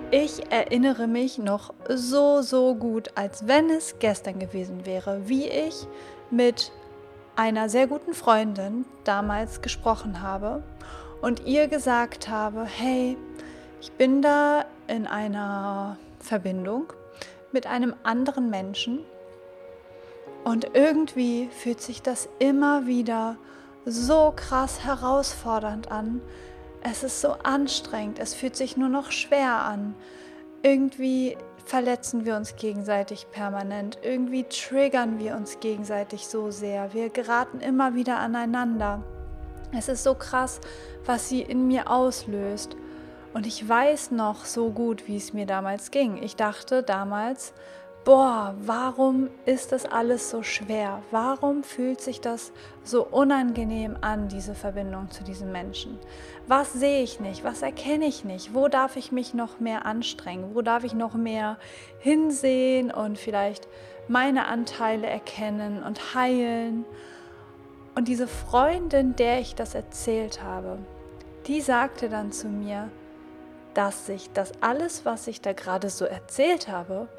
Ich erinnere mich noch so gut, als wenn es gestern gewesen wäre, wie ich mit einer sehr guten Freundin damals gesprochen habe und ihr gesagt habe, hey, ich bin da in einer Verbindung mit einem anderen Menschen und irgendwie fühlt sich das immer wieder so krass herausfordernd an. Es ist so anstrengend, es fühlt sich nur noch schwer an. Irgendwie verletzen wir uns gegenseitig permanent, irgendwie triggern wir uns gegenseitig so sehr. Wir geraten immer wieder aneinander. Es ist so krass, was sie in mir auslöst. Und ich weiß noch so gut, wie es mir damals ging. Ich dachte damals, boah, warum ist das alles so schwer? Warum fühlt sich das so unangenehm an, diese Verbindung zu diesem Menschen? Was sehe ich nicht? Was erkenne ich nicht? Wo darf ich mich noch mehr anstrengen? Wo darf ich noch mehr hinsehen und vielleicht meine Anteile erkennen und heilen? Und diese Freundin, der ich das erzählt habe, die sagte dann zu mir, dass sich das alles, was ich da gerade so erzählt habe,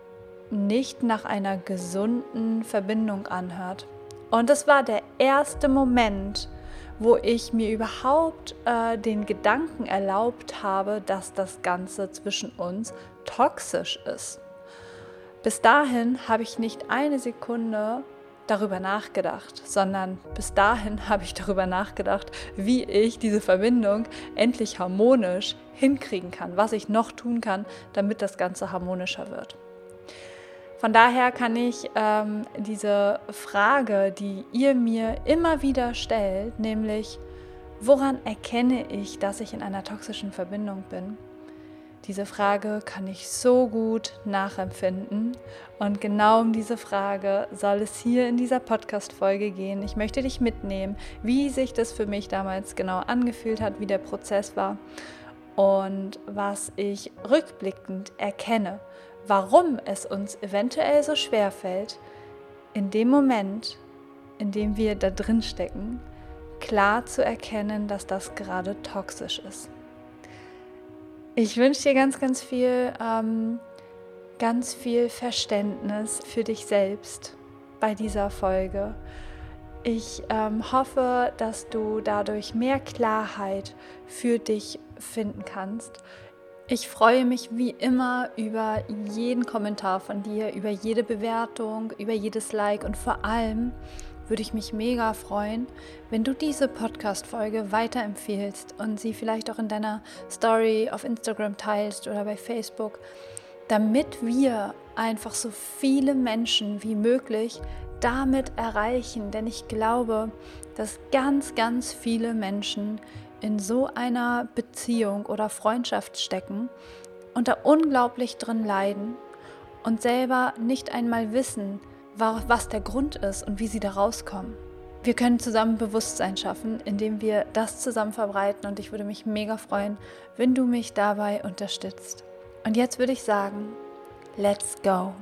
nicht nach einer gesunden Verbindung anhört. Und das war der erste Moment, wo ich mir überhaupt den Gedanken erlaubt habe, dass das Ganze zwischen uns toxisch ist. Bis dahin habe ich nicht eine Sekunde darüber nachgedacht, sondern bis dahin habe ich darüber nachgedacht, wie ich diese Verbindung endlich harmonisch hinkriegen kann, was ich noch tun kann, damit das Ganze harmonischer wird. Von daher kann ich diese Frage, die ihr mir immer wieder stellt, nämlich, woran erkenne ich, dass ich in einer toxischen Verbindung bin? Diese Frage kann ich so gut nachempfinden und genau um diese Frage soll es hier in dieser Podcast-Folge gehen. Ich möchte dich mitnehmen, wie sich das für mich damals genau angefühlt hat, wie der Prozess war und was ich rückblickend erkenne, warum es uns eventuell so schwer fällt, in dem Moment, in dem wir da drin stecken, klar zu erkennen, dass das gerade toxisch ist. Ich wünsche dir ganz viel Verständnis für dich selbst bei dieser Folge. Ich hoffe, dass du dadurch mehr Klarheit für dich finden kannst. Ich freue mich wie immer über jeden Kommentar von dir, über jede Bewertung, über jedes Like und vor allem würde ich mich mega freuen, wenn du diese Podcast-Folge weiterempfehlst und sie vielleicht auch in deiner Story auf Instagram teilst oder bei Facebook, damit wir einfach so viele Menschen wie möglich damit erreichen. Denn ich glaube, dass ganz viele Menschen in so einer Beziehung oder Freundschaft stecken und da unglaublich drin leiden und selber nicht einmal wissen, was der Grund ist und wie sie da rauskommen. Wir können zusammen Bewusstsein schaffen, indem wir das zusammen verbreiten und ich würde mich mega freuen, wenn du mich dabei unterstützt. Und jetzt würde ich sagen, let's go!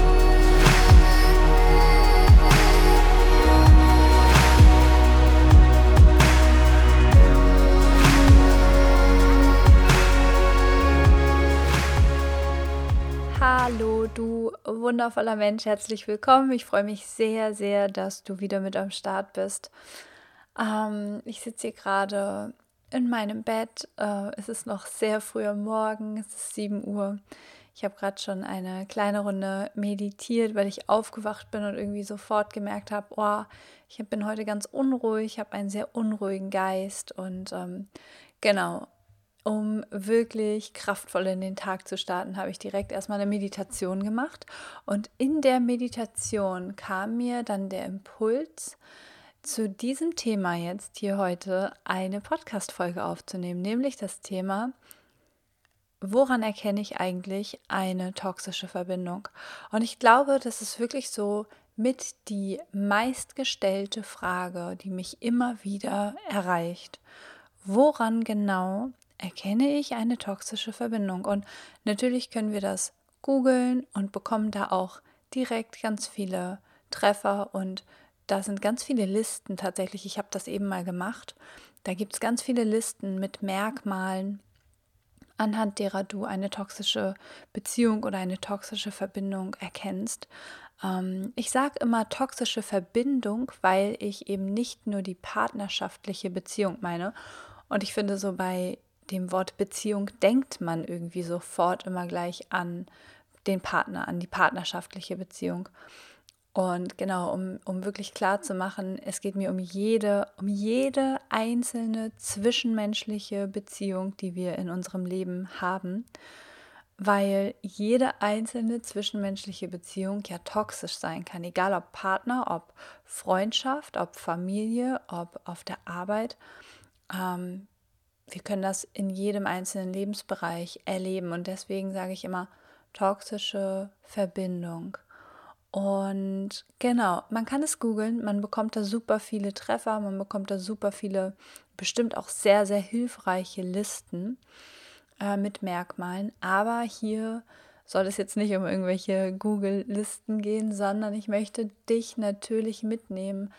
Hallo, du wundervoller Mensch, herzlich willkommen. Ich freue mich sehr, dass du wieder mit am Start bist. Ich sitze hier gerade in meinem Bett. Es ist noch sehr früh am Morgen, es ist 7 Uhr. Ich habe gerade schon eine kleine Runde meditiert, weil ich aufgewacht bin und irgendwie sofort gemerkt habe, ich bin heute ganz unruhig, ich habe einen sehr unruhigen Geist und genau. Um wirklich kraftvoll in den Tag zu starten, habe ich direkt erstmal eine Meditation gemacht. Und in der Meditation kam mir dann der Impuls, zu diesem Thema jetzt hier heute eine Podcast-Folge aufzunehmen, nämlich das Thema, woran erkenne ich eigentlich eine toxische Verbindung? Und ich glaube, das ist wirklich so mit die meistgestellte Frage, die mich immer wieder erreicht. Woran genau erkenne ich eine toxische Verbindung? Und natürlich können wir das googeln und bekommen da auch direkt ganz viele Treffer und da sind ganz viele Listen tatsächlich. Ich habe das eben mal gemacht. Da gibt es ganz viele Listen mit Merkmalen anhand derer du eine toxische Beziehung oder eine toxische Verbindung erkennst. Ich sage immer toxische Verbindung, weil ich eben nicht nur die partnerschaftliche Beziehung meine. Und ich finde, so bei dem Wort Beziehung denkt man irgendwie sofort immer gleich an den Partner, an die partnerschaftliche Beziehung. Und genau, um wirklich klar zu machen, es geht mir um jede einzelne zwischenmenschliche Beziehung, die wir in unserem Leben haben, weil jede einzelne zwischenmenschliche Beziehung ja toxisch sein kann, egal ob Partner, ob Freundschaft, ob Familie, ob auf der Arbeit. Wir können das in jedem einzelnen Lebensbereich erleben und deswegen sage ich immer toxische Verbindung. Und genau, man kann es googeln, man bekommt da super viele Treffer, man bekommt da super viele, bestimmt auch sehr, sehr hilfreiche Listen mit Merkmalen. Aber hier soll es jetzt nicht um irgendwelche Google-Listen gehen, sondern ich möchte dich natürlich mitnehmen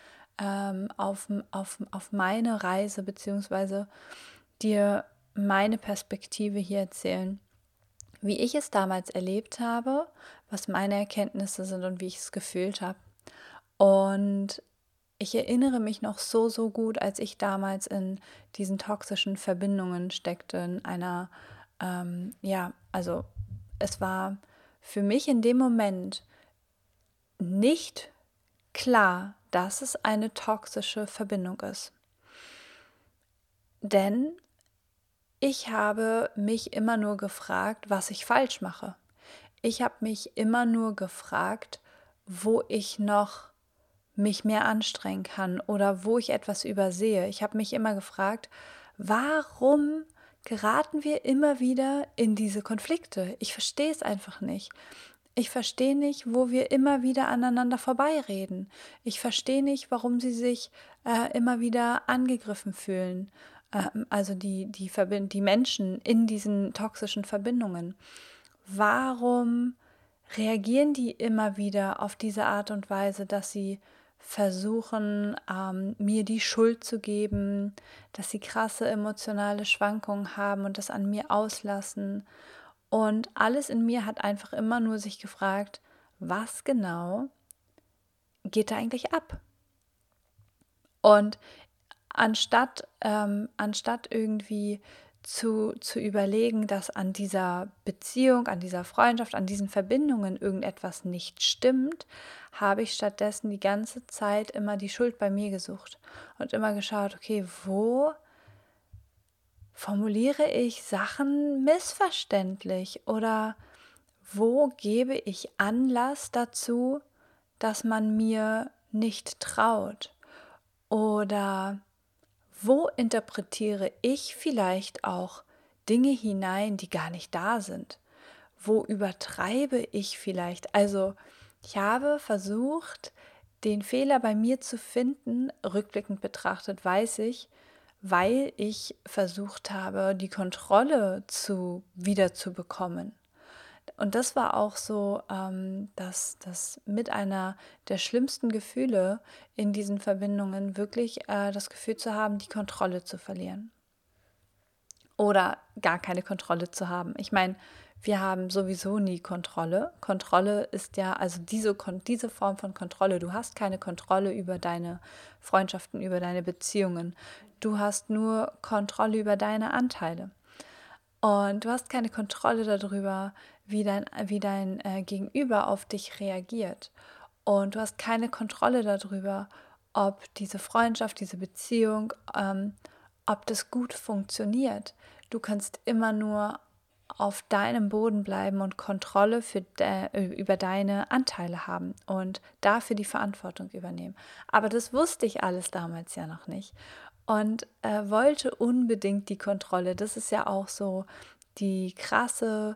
auf meine Reise, beziehungsweise dir meine Perspektive hier erzählen, wie ich es damals erlebt habe, was meine Erkenntnisse sind und wie ich es gefühlt habe. Und ich erinnere mich noch so gut, als ich damals in diesen toxischen Verbindungen steckte, in einer, also es war für mich in dem Moment nicht klar, dass es eine toxische Verbindung ist. Denn ich habe mich immer nur gefragt, was ich falsch mache. Ich habe mich immer nur gefragt, wo ich noch mich mehr anstrengen kann oder wo ich etwas übersehe. Ich habe mich immer gefragt, warum geraten wir immer wieder in diese Konflikte? Ich verstehe es einfach nicht. Ich verstehe nicht, wo wir immer wieder aneinander vorbeireden. Ich verstehe nicht, warum sie sich immer wieder angegriffen fühlen. Also die Menschen in diesen toxischen Verbindungen. Warum reagieren die immer wieder auf diese Art und Weise, dass sie versuchen, mir die Schuld zu geben, dass sie krasse emotionale Schwankungen haben und das an mir auslassen? Und alles in mir hat einfach immer nur sich gefragt, was genau geht da eigentlich ab? Und anstatt irgendwie zu überlegen, dass an dieser Beziehung, an dieser Freundschaft, an diesen Verbindungen irgendetwas nicht stimmt, habe ich stattdessen die ganze Zeit immer die Schuld bei mir gesucht und immer geschaut, okay, wo formuliere ich Sachen missverständlich oder wo gebe ich Anlass dazu, dass man mir nicht traut? Oder wo interpretiere ich vielleicht auch Dinge hinein, die gar nicht da sind? Wo übertreibe ich vielleicht? Also ich habe versucht, den Fehler bei mir zu finden. Rückblickend betrachtet weiß ich, weil ich versucht habe, die Kontrolle wieder zu bekommen. Und das war auch so, dass mit einer der schlimmsten Gefühle in diesen Verbindungen wirklich das Gefühl zu haben, die Kontrolle zu verlieren. Oder gar keine Kontrolle zu haben. Ich meine, wir haben sowieso nie Kontrolle. Kontrolle ist ja, also diese Form von Kontrolle, du hast keine Kontrolle über deine Freundschaften, über deine Beziehungen. Du hast nur Kontrolle über deine Anteile. Und du hast keine Kontrolle darüber, wie dein Gegenüber auf dich reagiert. Und du hast keine Kontrolle darüber, ob diese Freundschaft, diese Beziehung, ob das gut funktioniert. Du kannst immer nur auf deinem Boden bleiben und Kontrolle über deine Anteile haben und dafür die Verantwortung übernehmen. Aber das wusste ich alles damals ja noch nicht und wollte unbedingt die Kontrolle. Das ist ja auch so die krasse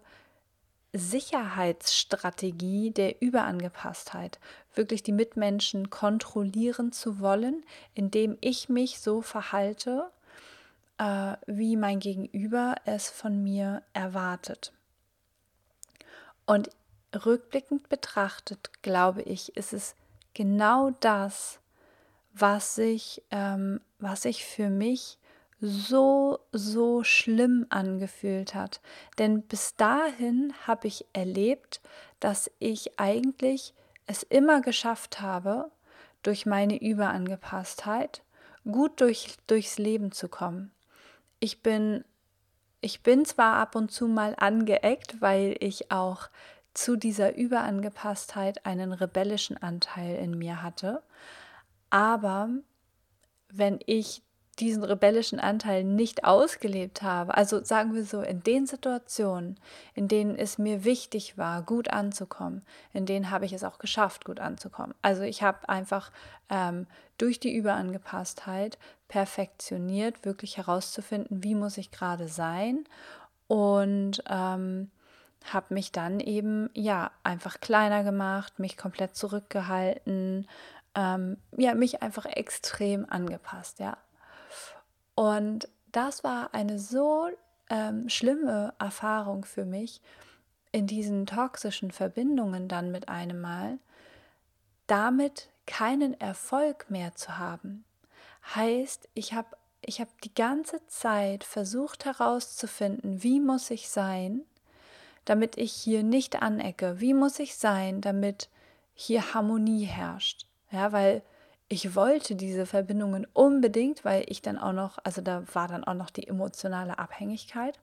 Sicherheitsstrategie der Überangepasstheit, wirklich die Mitmenschen kontrollieren zu wollen, indem ich mich so verhalte, wie mein Gegenüber es von mir erwartet. Und rückblickend betrachtet, glaube ich, ist es genau das, was ich für mich so, so schlimm angefühlt hat. Denn bis dahin habe ich erlebt, dass ich eigentlich es immer geschafft habe, durch meine Überangepasstheit gut durchs Leben zu kommen. Ich bin, ich bin zwar ab und zu mal angeeckt, weil ich auch zu dieser Überangepasstheit einen rebellischen Anteil in mir hatte, aber wenn ich diesen rebellischen Anteil nicht ausgelebt habe, also sagen wir so, in den Situationen, in denen es mir wichtig war, gut anzukommen, in denen habe ich es auch geschafft, gut anzukommen. Also ich habe einfach durch die Überangepasstheit perfektioniert, wirklich herauszufinden, wie muss ich gerade sein und habe mich dann eben, ja, einfach kleiner gemacht, mich komplett zurückgehalten, ja, mich einfach extrem angepasst, ja. Und das war eine so schlimme Erfahrung für mich, in diesen toxischen Verbindungen dann mit einem Mal, damit keinen Erfolg mehr zu haben. Heißt, ich hab die ganze Zeit versucht herauszufinden, wie muss ich sein, damit ich hier nicht anecke? Wie muss ich sein, damit hier Harmonie herrscht? Ja, weil ich wollte diese Verbindungen unbedingt, weil ich dann auch noch, also da war dann auch noch die emotionale Abhängigkeit,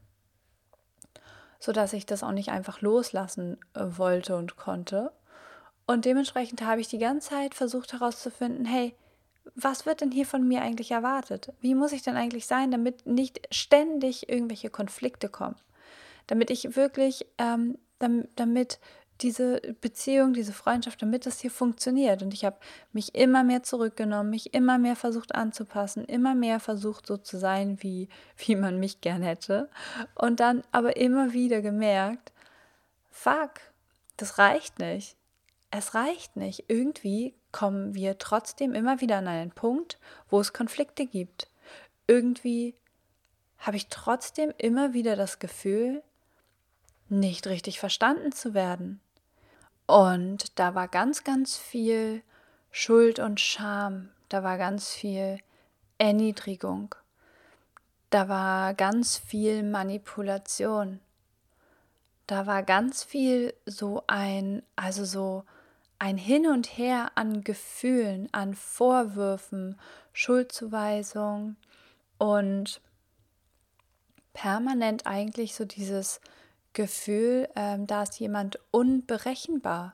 sodass ich das auch nicht einfach loslassen wollte und konnte. Und dementsprechend habe ich die ganze Zeit versucht herauszufinden, hey, was wird denn hier von mir eigentlich erwartet? Wie muss ich denn eigentlich sein, damit nicht ständig irgendwelche Konflikte kommen? Damit ich wirklich, damit diese Beziehung, diese Freundschaft, damit das hier funktioniert. Und ich habe mich immer mehr zurückgenommen, mich immer mehr versucht anzupassen, immer mehr versucht so zu sein, wie man mich gern hätte. Und dann aber immer wieder gemerkt, fuck, das reicht nicht. Es reicht nicht. Irgendwie kommen wir trotzdem immer wieder an einen Punkt, wo es Konflikte gibt. Irgendwie habe ich trotzdem immer wieder das Gefühl, nicht richtig verstanden zu werden. Und da war ganz, ganz viel Schuld und Scham, da war ganz viel Erniedrigung, da war ganz viel Manipulation, da war ganz viel so ein Hin und Her an Gefühlen, an Vorwürfen, Schuldzuweisung und permanent eigentlich so dieses Gefühl, da ist jemand unberechenbar.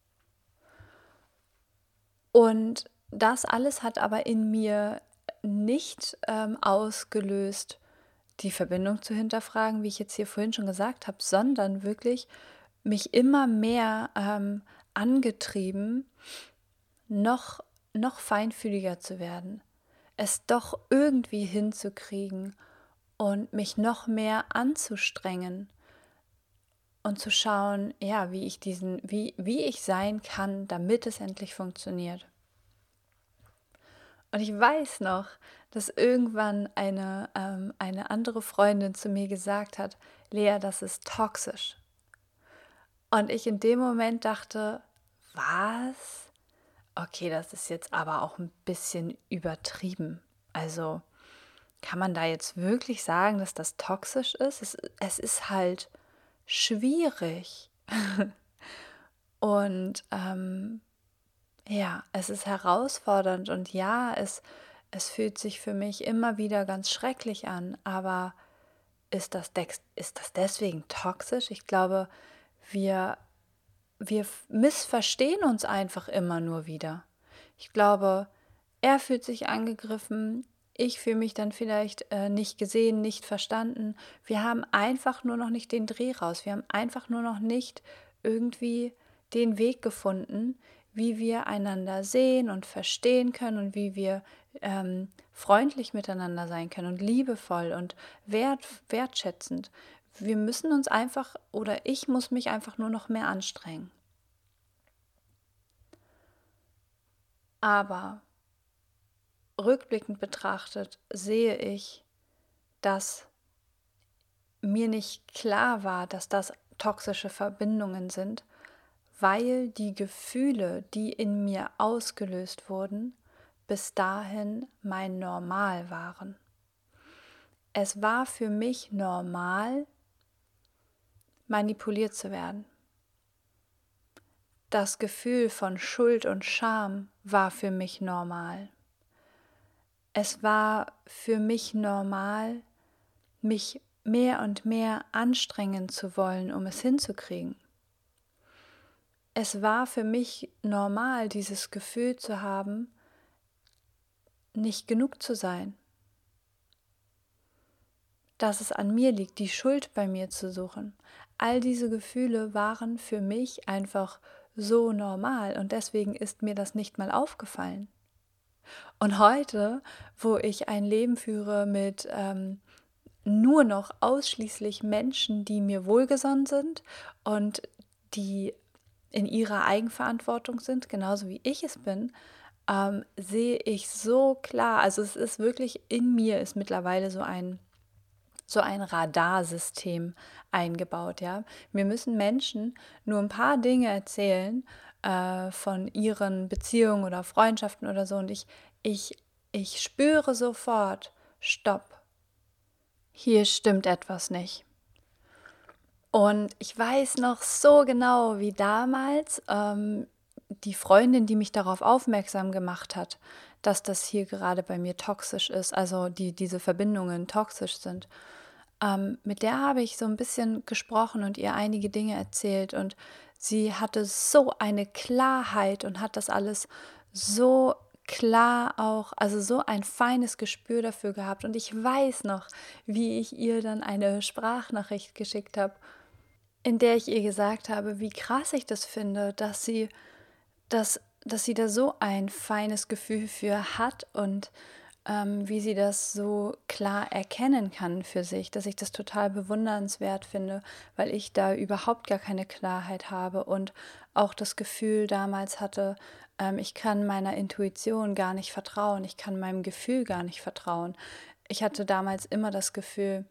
Und das alles hat aber in mir nicht ausgelöst, die Verbindung zu hinterfragen, wie ich jetzt hier vorhin schon gesagt habe, sondern wirklich mich immer mehr angetrieben, noch, noch feinfühliger zu werden, es doch irgendwie hinzukriegen und mich noch mehr anzustrengen und zu schauen, ja, wie ich sein kann, damit es endlich funktioniert. Und ich weiß noch, dass irgendwann eine andere Freundin zu mir gesagt hat, Lea, das ist toxisch. Und ich in dem Moment dachte, was? Okay, das ist jetzt aber auch ein bisschen übertrieben. Also kann man da jetzt wirklich sagen, dass das toxisch ist? Es ist halt schwierig. Und ja, es ist herausfordernd und ja, es fühlt sich für mich immer wieder ganz schrecklich an, aber ist das deswegen toxisch? Ich glaube, wir, wir missverstehen uns einfach immer nur wieder. Ich glaube, er fühlt sich angegriffen, ich fühle mich dann vielleicht nicht gesehen, nicht verstanden. Wir haben einfach nur noch nicht den Dreh raus. Wir haben einfach nur noch nicht irgendwie den Weg gefunden, wie wir einander sehen und verstehen können und wie wir freundlich miteinander sein können und liebevoll und wertschätzend. Wir müssen uns einfach, oder ich muss mich einfach nur noch mehr anstrengen. Aber rückblickend betrachtet sehe ich, dass mir nicht klar war, dass das toxische Verbindungen sind, weil die Gefühle, die in mir ausgelöst wurden, bis dahin mein Normal waren. Es war für mich normal, manipuliert zu werden. Das Gefühl von Schuld und Scham war für mich normal. Es war für mich normal, mich mehr und mehr anstrengen zu wollen, um es hinzukriegen. Es war für mich normal, dieses Gefühl zu haben, nicht genug zu sein. Dass es an mir liegt, die Schuld bei mir zu suchen. All diese Gefühle waren für mich einfach so normal und deswegen ist mir das nicht mal aufgefallen. Und heute, wo ich ein Leben führe mit nur noch ausschließlich Menschen, die mir wohlgesonnen sind und die in ihrer Eigenverantwortung sind, genauso wie ich es bin, sehe ich so klar, also es ist wirklich in mir, ist mittlerweile so ein Radarsystem eingebaut, ja. Mir müssen Menschen nur ein paar Dinge erzählen von ihren Beziehungen oder Freundschaften oder so und ich spüre sofort, stopp, hier stimmt etwas nicht. Und ich weiß noch so genau, wie damals die Freundin, die mich darauf aufmerksam gemacht hat, dass das hier gerade bei mir toxisch ist, also diese Verbindungen toxisch sind. Mit der habe ich so ein bisschen gesprochen und ihr einige Dinge erzählt und sie hatte so eine Klarheit und hat das alles so klar auch, also so ein feines Gespür dafür gehabt. Und ich weiß noch, wie ich ihr dann eine Sprachnachricht geschickt habe, in der ich ihr gesagt habe, wie krass ich das finde, dass sie da so ein feines Gefühl für hat und wie sie das so klar erkennen kann für sich, dass ich das total bewundernswert finde, weil ich da überhaupt gar keine Klarheit habe und auch das Gefühl damals hatte, ich kann meiner Intuition gar nicht vertrauen, ich kann meinem Gefühl gar nicht vertrauen. Ich hatte damals immer das Gefühl,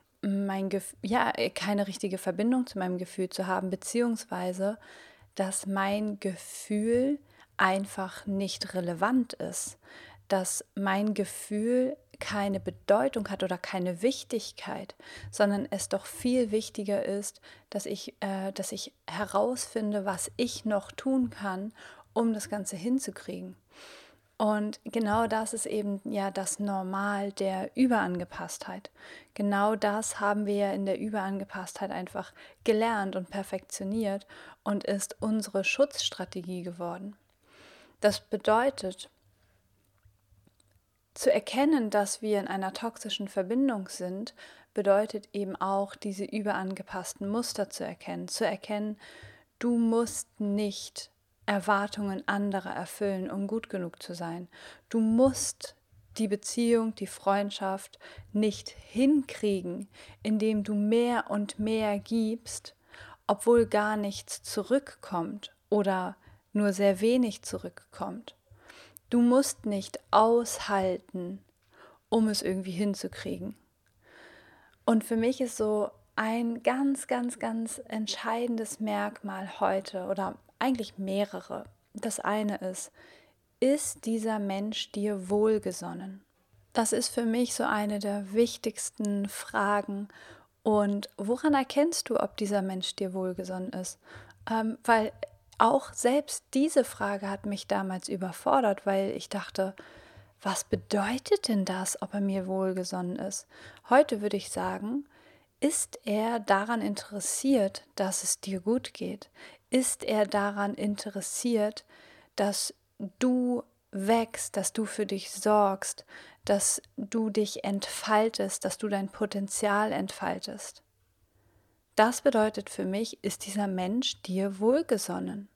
keine richtige Verbindung zu meinem Gefühl zu haben, beziehungsweise, dass mein Gefühl einfach nicht relevant ist, dass mein Gefühl keine Bedeutung hat oder keine Wichtigkeit, sondern es doch viel wichtiger ist, dass ich herausfinde, was ich noch tun kann, um das Ganze hinzukriegen. Und genau das ist eben ja das Normal der Überangepasstheit. Genau das haben wir ja in der Überangepasstheit einfach gelernt und perfektioniert und ist unsere Schutzstrategie geworden. Das bedeutet, zu erkennen, dass wir in einer toxischen Verbindung sind, bedeutet eben auch, diese überangepassten Muster zu erkennen, du musst nicht Erwartungen anderer erfüllen, um gut genug zu sein. Du musst die Beziehung, die Freundschaft nicht hinkriegen, indem du mehr und mehr gibst, obwohl gar nichts zurückkommt oder nur sehr wenig zurückkommt. Du musst nicht aushalten, um es irgendwie hinzukriegen. Und für mich ist so ein ganz, ganz, ganz entscheidendes Merkmal heute oder eigentlich mehrere. Das eine ist dieser Mensch dir wohlgesonnen? Das ist für mich so eine der wichtigsten Fragen. Und woran erkennst du, ob dieser Mensch dir wohlgesonnen ist? Weil auch selbst diese Frage hat mich damals überfordert, weil ich dachte, was bedeutet denn das, ob er mir wohlgesonnen ist? Heute würde ich sagen, ist er daran interessiert, dass es dir gut geht? Ist er daran interessiert, dass du wächst, dass du für dich sorgst, dass du dich entfaltest, dass du dein Potenzial entfaltest? Das bedeutet für mich, ist dieser Mensch dir wohlgesonnen?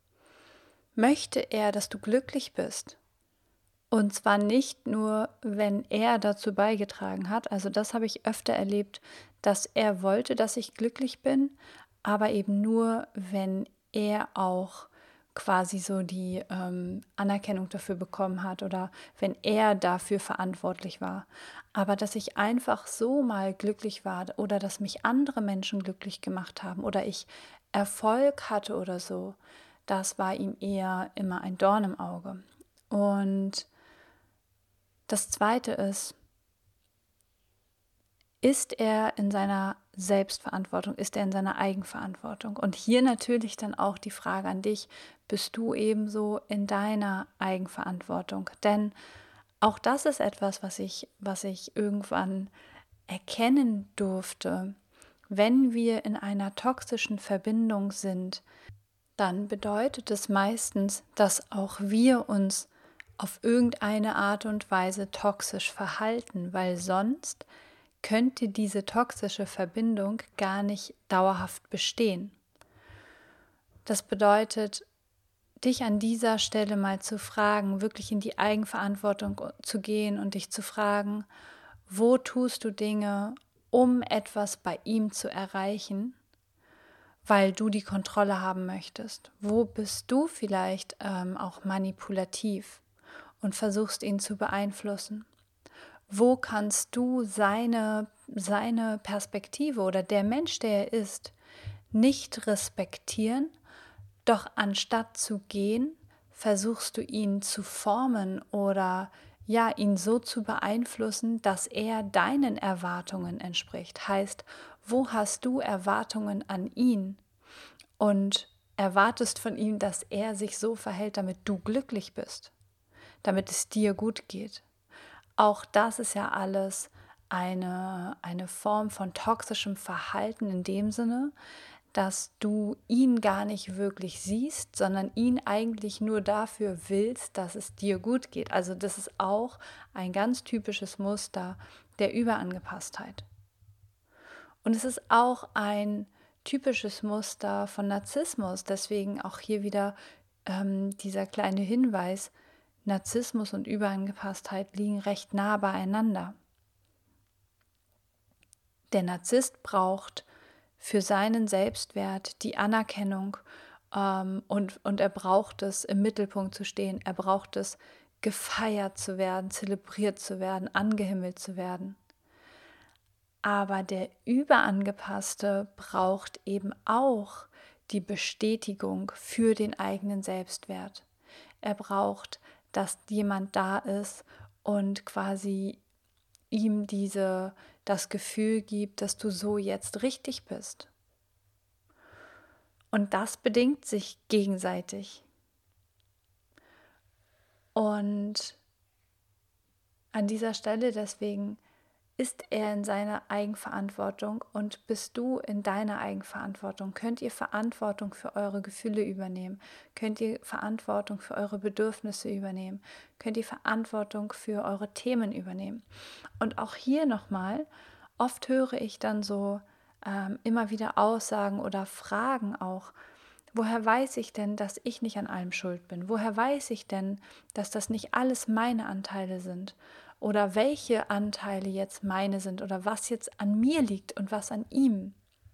Möchte er, dass du glücklich bist? Und zwar nicht nur, wenn er dazu beigetragen hat, also das habe ich öfter erlebt, dass er wollte, dass ich glücklich bin, aber eben nur, wenn er auch quasi so die Anerkennung dafür bekommen hat oder wenn er dafür verantwortlich war. Aber dass ich einfach so mal glücklich war oder dass mich andere Menschen glücklich gemacht haben oder ich Erfolg hatte oder so, das war ihm eher immer ein Dorn im Auge. Und das Zweite ist, Ist er in seiner Selbstverantwortung? Ist er in seiner Eigenverantwortung? Und hier natürlich dann auch die Frage an dich, bist du ebenso in deiner Eigenverantwortung? Denn auch das ist etwas, was ich irgendwann erkennen durfte. Wenn wir in einer toxischen Verbindung sind, dann bedeutet es meistens, dass auch wir uns auf irgendeine Art und Weise toxisch verhalten, weil sonst könnte diese toxische Verbindung gar nicht dauerhaft bestehen. Das bedeutet, dich an dieser Stelle mal zu fragen, wirklich in die Eigenverantwortung zu gehen und dich zu fragen, wo tust du Dinge, um etwas bei ihm zu erreichen, weil du die Kontrolle haben möchtest? Wo bist du vielleicht auch manipulativ und versuchst ihn zu beeinflussen? Wo kannst du seine Perspektive oder der Mensch, der er ist, nicht respektieren, doch anstatt zu gehen, versuchst du ihn zu formen oder ja, ihn so zu beeinflussen, dass er deinen Erwartungen entspricht. Heißt, wo hast du Erwartungen an ihn und erwartest von ihm, dass er sich so verhält, damit du glücklich bist, damit es dir gut geht? Auch das ist ja alles eine Form von toxischem Verhalten in dem Sinne, dass du ihn gar nicht wirklich siehst, sondern ihn eigentlich nur dafür willst, dass es dir gut geht. Also das ist auch ein ganz typisches Muster der Überangepasstheit. Und es ist auch ein typisches Muster von Narzissmus. Deswegen auch hier wieder dieser kleine Hinweis, Narzissmus und Überangepasstheit liegen recht nah beieinander. Der Narzisst braucht für seinen Selbstwert die Anerkennung und er braucht es, im Mittelpunkt zu stehen. Er braucht es, gefeiert zu werden, zelebriert zu werden, angehimmelt zu werden. Aber der Überangepasste braucht eben auch die Bestätigung für den eigenen Selbstwert. Er braucht, dass jemand da ist und quasi ihm das Gefühl gibt, dass du so jetzt richtig bist. Und das bedingt sich gegenseitig. Und an dieser Stelle deswegen ist er in seiner Eigenverantwortung und bist du in deiner Eigenverantwortung? Könnt ihr Verantwortung für eure Gefühle übernehmen? Könnt ihr Verantwortung für eure Bedürfnisse übernehmen? Könnt ihr Verantwortung für eure Themen übernehmen? Und auch hier nochmal, oft höre ich dann so immer wieder Aussagen oder Fragen auch, woher weiß ich denn, dass ich nicht an allem schuld bin? Woher weiß ich denn, dass das nicht alles meine Anteile sind? Oder welche Anteile jetzt meine sind oder was jetzt an mir liegt und was an ihm.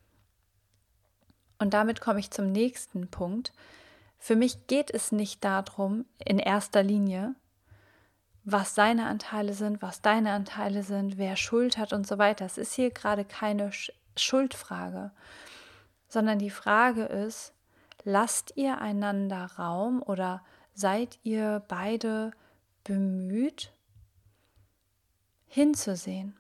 Und damit komme ich zum nächsten Punkt. Für mich geht es nicht darum, in erster Linie, was seine Anteile sind, was deine Anteile sind, wer Schuld hat und so weiter. Es ist hier gerade keine Schuldfrage, sondern die Frage ist, lasst ihr einander Raum oder seid ihr beide bemüht, hinzusehen?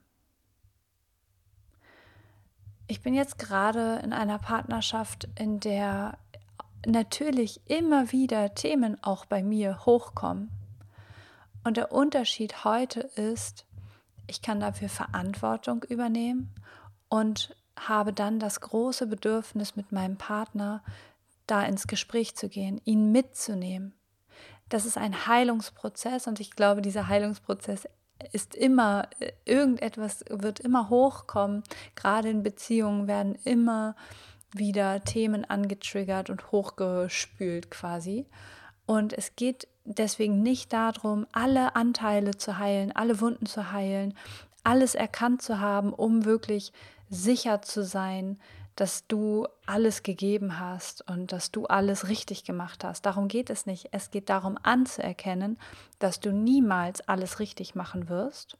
Ich bin jetzt gerade in einer Partnerschaft, in der natürlich immer wieder Themen auch bei mir hochkommen. Und der Unterschied heute ist, ich kann dafür Verantwortung übernehmen und habe dann das große Bedürfnis, mit meinem Partner da ins Gespräch zu gehen, ihn mitzunehmen. Das ist ein Heilungsprozess und ich glaube, dieser Heilungsprozess ist immer, irgendetwas wird immer hochkommen. Gerade in Beziehungen werden immer wieder Themen angetriggert und hochgespült quasi. Und es geht deswegen nicht darum, alle Anteile zu heilen, alle Wunden zu heilen, alles erkannt zu haben, um wirklich sicher zu sein, dass du alles gegeben hast und dass du alles richtig gemacht hast. Darum geht es nicht. Es geht darum anzuerkennen, dass du niemals alles richtig machen wirst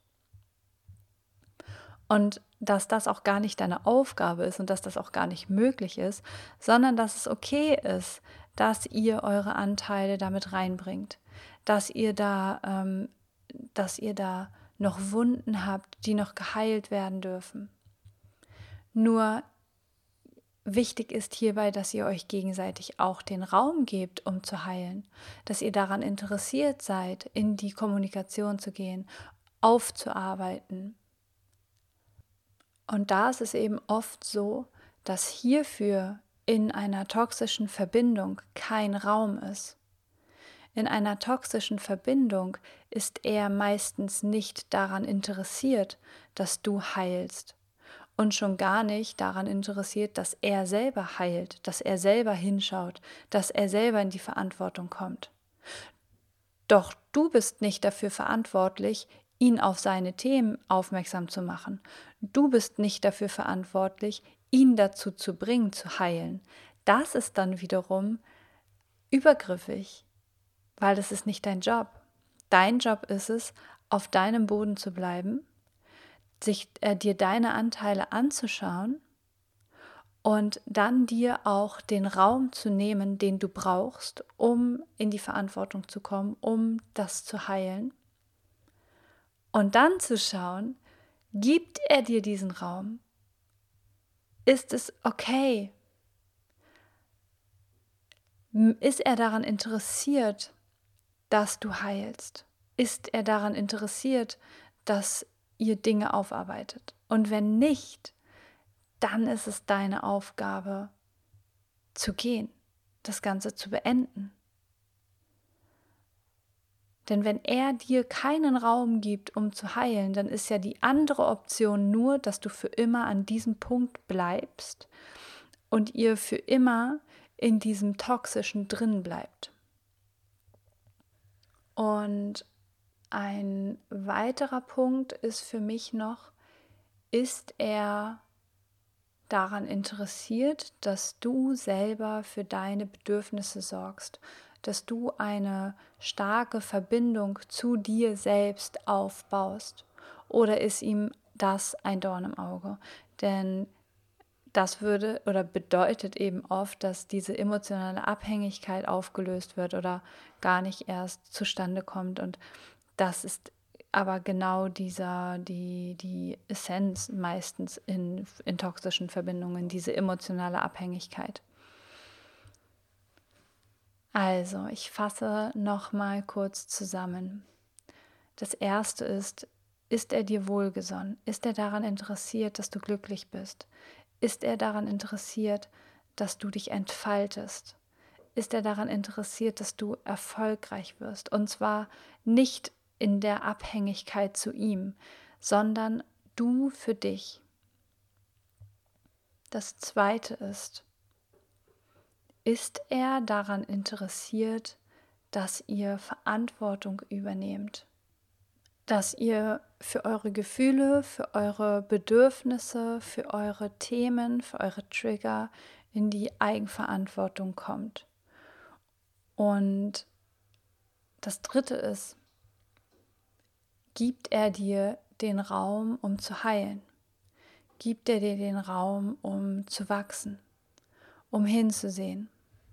und dass das auch gar nicht deine Aufgabe ist und dass das auch gar nicht möglich ist, sondern dass es okay ist, dass ihr eure Anteile damit reinbringt, dass ihr da noch Wunden habt, die noch geheilt werden dürfen. Nur wichtig ist hierbei, dass ihr euch gegenseitig auch den Raum gebt, um zu heilen, dass ihr daran interessiert seid, in die Kommunikation zu gehen, aufzuarbeiten. Und da ist es eben oft so, dass hierfür in einer toxischen Verbindung kein Raum ist. In einer toxischen Verbindung ist er meistens nicht daran interessiert, dass du heilst und schon gar nicht daran interessiert, dass er selber heilt, dass er selber hinschaut, dass er selber in die Verantwortung kommt. Doch du bist nicht dafür verantwortlich, ihn auf seine Themen aufmerksam zu machen. Du bist nicht dafür verantwortlich, ihn dazu zu bringen, zu heilen. Das ist dann wiederum übergriffig, weil das ist nicht dein Job. Dein Job ist es, auf deinem Boden zu bleiben, dir deine Anteile anzuschauen und dann dir auch den Raum zu nehmen, den du brauchst, um in die Verantwortung zu kommen, um das zu heilen. Und dann zu schauen, gibt er dir diesen Raum? Ist es okay? Ist er daran interessiert, dass du heilst? Ist er daran interessiert, dass ihr Dinge aufarbeitet? Und wenn nicht, dann ist es deine Aufgabe, zu gehen, das Ganze zu beenden. Denn wenn er dir keinen Raum gibt, um zu heilen, dann ist ja die andere Option nur, dass du für immer an diesem Punkt bleibst und ihr für immer in diesem Toxischen drin bleibt. Und ein weiterer Punkt ist für mich noch, ist er daran interessiert, dass du selber für deine Bedürfnisse sorgst, dass du eine starke Verbindung zu dir selbst aufbaust? Oder ist ihm das ein Dorn im Auge? Denn das würde oder bedeutet eben oft, dass diese emotionale Abhängigkeit aufgelöst wird oder gar nicht erst zustande kommt. Und das ist aber genau die Essenz meistens in toxischen Verbindungen, diese emotionale Abhängigkeit. Also, ich fasse nochmal kurz zusammen. Das erste ist er dir wohlgesonnen? Ist er daran interessiert, dass du glücklich bist? Ist er daran interessiert, dass du dich entfaltest? Ist er daran interessiert, dass du erfolgreich wirst? Und zwar nicht in der Abhängigkeit zu ihm, sondern du für dich. Das zweite ist er daran interessiert, dass ihr Verantwortung übernehmt? Dass ihr für eure Gefühle, für eure Bedürfnisse, für eure Themen, für eure Trigger in die Eigenverantwortung kommt. Und das dritte ist, gibt er dir den Raum, um zu heilen? Gibt er dir den Raum, um zu wachsen, um hinzusehen?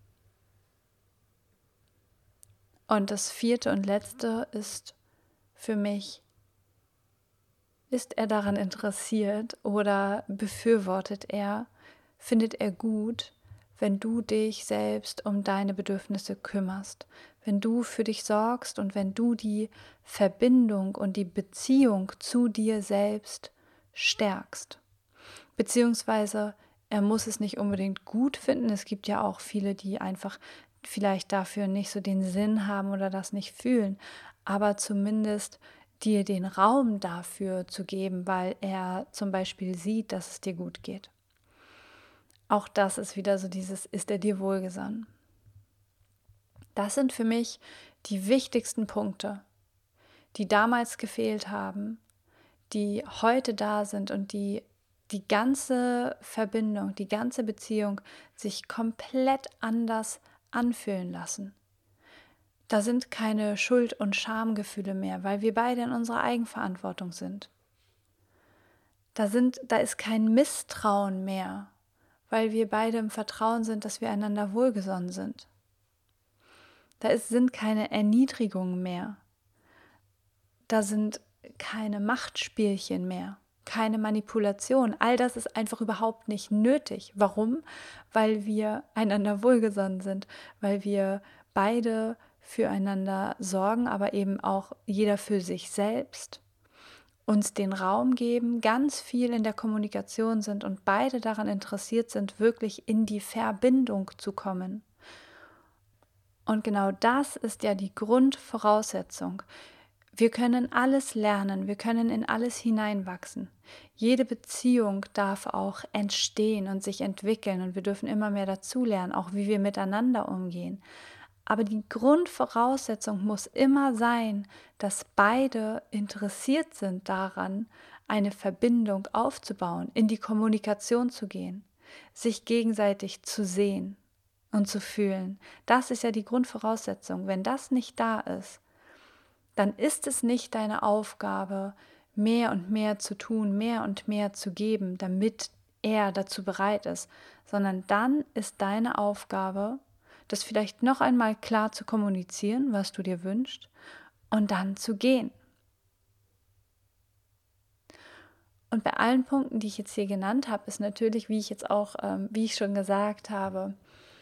Und das vierte und letzte ist für mich, ist er daran interessiert oder befürwortet er, findet er gut, wenn du dich selbst um deine Bedürfnisse kümmerst, wenn du für dich sorgst und wenn du die Verbindung und die Beziehung zu dir selbst stärkst. Beziehungsweise er muss es nicht unbedingt gut finden. Es gibt ja auch viele, die einfach vielleicht dafür nicht so den Sinn haben oder das nicht fühlen, aber zumindest dir den Raum dafür zu geben, weil er zum Beispiel sieht, dass es dir gut geht. Auch das ist wieder so dieses, ist er dir wohlgesonnen? Das sind für mich die wichtigsten Punkte, die damals gefehlt haben, die heute da sind und die ganze Verbindung, die ganze Beziehung sich komplett anders anfühlen lassen. Da sind keine Schuld- und Schamgefühle mehr, weil wir beide in unserer Eigenverantwortung sind. Da ist kein Misstrauen mehr, weil wir beide im Vertrauen sind, dass wir einander wohlgesonnen sind. Sind keine Erniedrigungen mehr. Da sind keine Machtspielchen mehr. keine Manipulation. All das ist einfach überhaupt nicht nötig. Warum? Weil wir einander wohlgesonnen sind, weil wir beide füreinander sorgen, aber eben auch jeder für sich selbst, uns den Raum geben, ganz viel in der Kommunikation sind und beide daran interessiert sind, wirklich in die Verbindung zu kommen. Und genau das ist ja die Grundvoraussetzung. Wir können alles lernen, wir können in alles hineinwachsen. Jede Beziehung darf auch entstehen und sich entwickeln und wir dürfen immer mehr dazulernen, auch wie wir miteinander umgehen. Aber die Grundvoraussetzung muss immer sein, dass beide interessiert sind daran, eine Verbindung aufzubauen, in die Kommunikation zu gehen, sich gegenseitig zu sehen und zu fühlen. Das ist ja die Grundvoraussetzung. Wenn das nicht da ist, dann ist es nicht deine Aufgabe, mehr und mehr zu tun, mehr und mehr zu geben, damit er dazu bereit ist, sondern dann ist deine Aufgabe, das vielleicht noch einmal klar zu kommunizieren, was du dir wünschst, und dann zu gehen. Und bei allen Punkten, die ich jetzt hier genannt habe, ist natürlich, wie ich schon gesagt habe,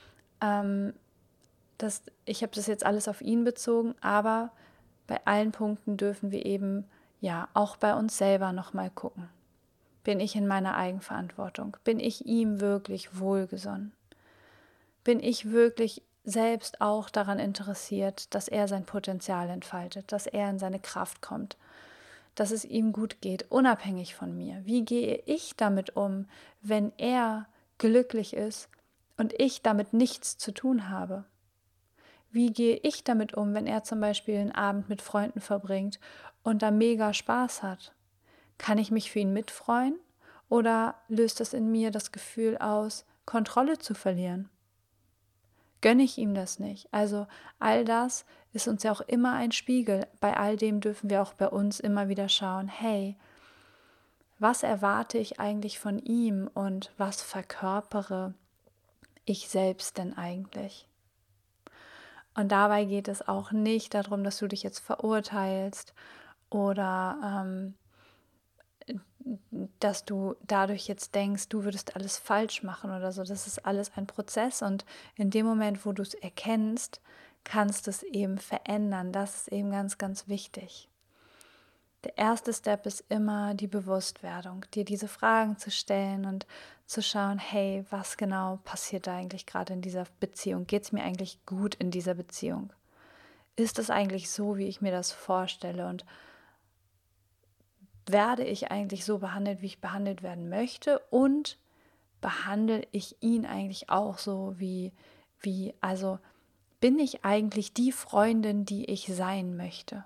ich habe das jetzt alles auf ihn bezogen, aber bei allen Punkten dürfen wir eben ja auch bei uns selber nochmal gucken. Bin ich in meiner Eigenverantwortung? Bin ich ihm wirklich wohlgesonnen? Bin ich wirklich selbst auch daran interessiert, dass er sein Potenzial entfaltet, dass er in seine Kraft kommt, dass es ihm gut geht, unabhängig von mir? Wie gehe ich damit um, wenn er glücklich ist und ich damit nichts zu tun habe? Wie gehe ich damit um, wenn er zum Beispiel einen Abend mit Freunden verbringt und da mega Spaß hat? Kann ich mich für ihn mitfreuen oder löst es in mir das Gefühl aus, Kontrolle zu verlieren? Gönne ich ihm das nicht? Also all das ist uns ja auch immer ein Spiegel. Bei all dem dürfen wir auch bei uns immer wieder schauen, hey, was erwarte ich eigentlich von ihm und was verkörpere ich selbst denn eigentlich? Und dabei geht es auch nicht darum, dass du dich jetzt verurteilst oder dass du dadurch jetzt denkst, du würdest alles falsch machen oder so. Das ist alles ein Prozess und in dem Moment, wo du es erkennst, kannst du es eben verändern. Das ist eben ganz, ganz wichtig. Der erste Step ist immer die Bewusstwerdung, dir diese Fragen zu stellen und zu schauen, hey, was genau passiert da eigentlich gerade in dieser Beziehung? Geht es mir eigentlich gut in dieser Beziehung? Ist es eigentlich so, wie ich mir das vorstelle? Und werde ich eigentlich so behandelt, wie ich behandelt werden möchte? Und behandle ich ihn eigentlich auch so, also bin ich eigentlich die Freundin, die ich sein möchte?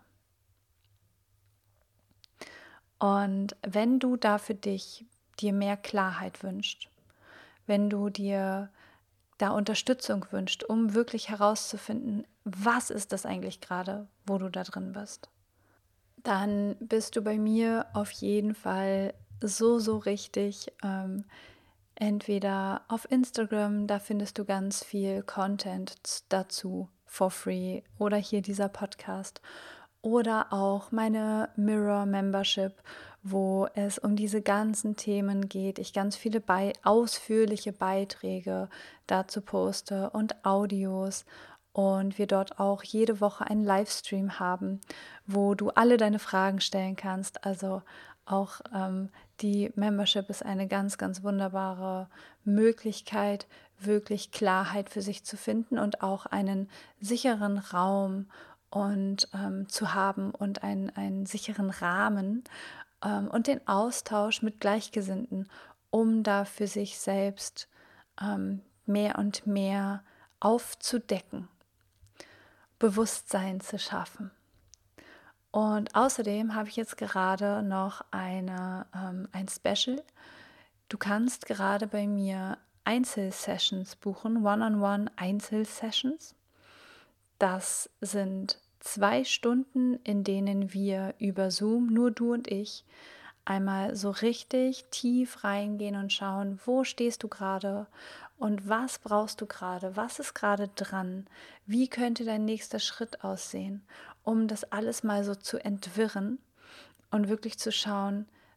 Und wenn du da für dir mehr Klarheit wünschst, wenn du dir da Unterstützung wünschst, um wirklich herauszufinden, was ist das eigentlich gerade, wo du da drin bist, dann bist du bei mir auf jeden Fall so, so richtig. Entweder auf Instagram, da findest du ganz viel Content dazu for free oder hier dieser Podcast oder auch meine Mirror Membership, wo es um diese ganzen Themen geht. Ich ganz viele ausführliche Beiträge dazu poste und Audios und wir dort auch jede Woche einen Livestream haben, wo du alle deine Fragen stellen kannst. Also auch die Membership ist eine ganz, ganz wunderbare Möglichkeit, wirklich Klarheit für sich zu finden und auch einen sicheren Raum und zu haben und einen sicheren Rahmen und den Austausch mit Gleichgesinnten, um da für sich selbst mehr und mehr aufzudecken, Bewusstsein zu schaffen. Und außerdem habe ich jetzt gerade noch ein Special. Du kannst gerade bei mir Einzelsessions buchen, One-on-One Einzelsessions. Das sind 2 Stunden, in denen wir über Zoom, nur du und ich, einmal so richtig tief reingehen und schauen, wo stehst du gerade und was brauchst du gerade, was ist gerade dran, wie könnte dein nächster Schritt aussehen, um das alles mal so zu entwirren und wirklich zu schauen,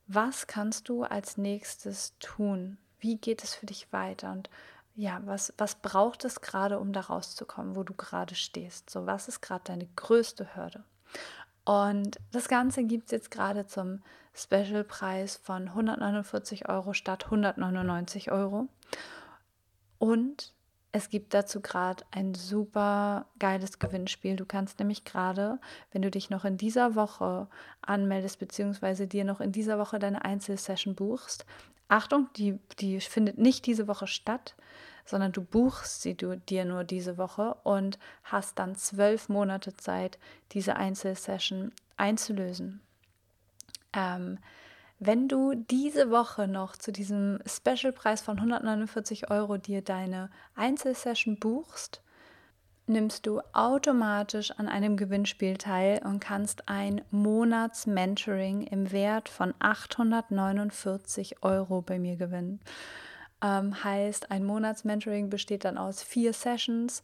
was kannst du als nächstes tun? Wie geht es für dich weiter? Und ja, was braucht es gerade, um da rauszukommen, wo du gerade stehst? So, was ist gerade deine größte Hürde? Und das Ganze gibt es jetzt gerade zum Specialpreis von 149 € statt 199 €. Und es gibt dazu gerade ein super geiles Gewinnspiel. Du kannst nämlich gerade, wenn du dich noch in dieser Woche anmeldest, beziehungsweise dir noch in dieser Woche deine Einzelsession buchst, Achtung, die findet nicht diese Woche statt, sondern du buchst sie dir nur diese Woche und hast dann 12 Monate Zeit, diese Einzelsession einzulösen. Wenn du diese Woche noch zu diesem Specialpreis von 149 € dir deine Einzelsession buchst, nimmst du automatisch an einem Gewinnspiel teil und kannst ein Monats-Mentoring im Wert von 849 € bei mir gewinnen. Heißt, ein Monats-Mentoring besteht dann aus 4 Sessions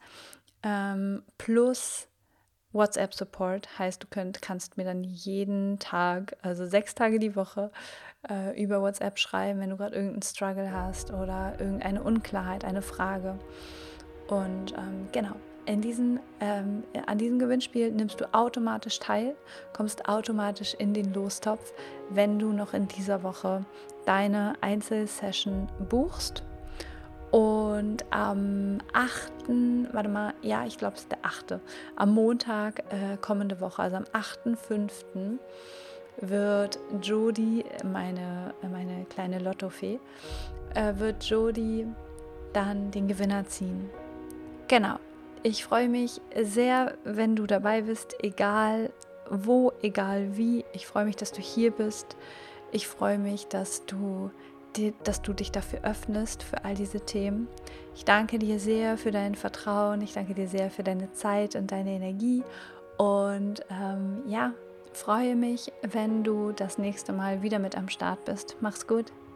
plus WhatsApp-Support, heißt, du kannst mir dann jeden Tag, also 6 Tage die Woche, über WhatsApp schreiben, wenn du gerade irgendeinen Struggle hast oder irgendeine Unklarheit, eine Frage. Und genau, an diesem Gewinnspiel nimmst du automatisch teil, kommst automatisch in den Lostopf, wenn du noch in dieser Woche deine Einzelsession buchst. Und am 8., warte mal, ja, ich glaube, es ist der 8., am Montag kommende Woche, also am 8.5., wird Jodi, meine kleine Lottofee, wird Jodi dann den Gewinner ziehen. Genau, ich freue mich sehr, wenn du dabei bist, egal wo, egal wie. Ich freue mich, dass du hier bist. Ich freue mich, dass du dich dafür öffnest, für all diese Themen. Ich danke dir sehr für dein Vertrauen, ich danke dir sehr für deine Zeit und deine Energie und ja, freue mich, wenn du das nächste Mal wieder mit am Start bist. Mach's gut.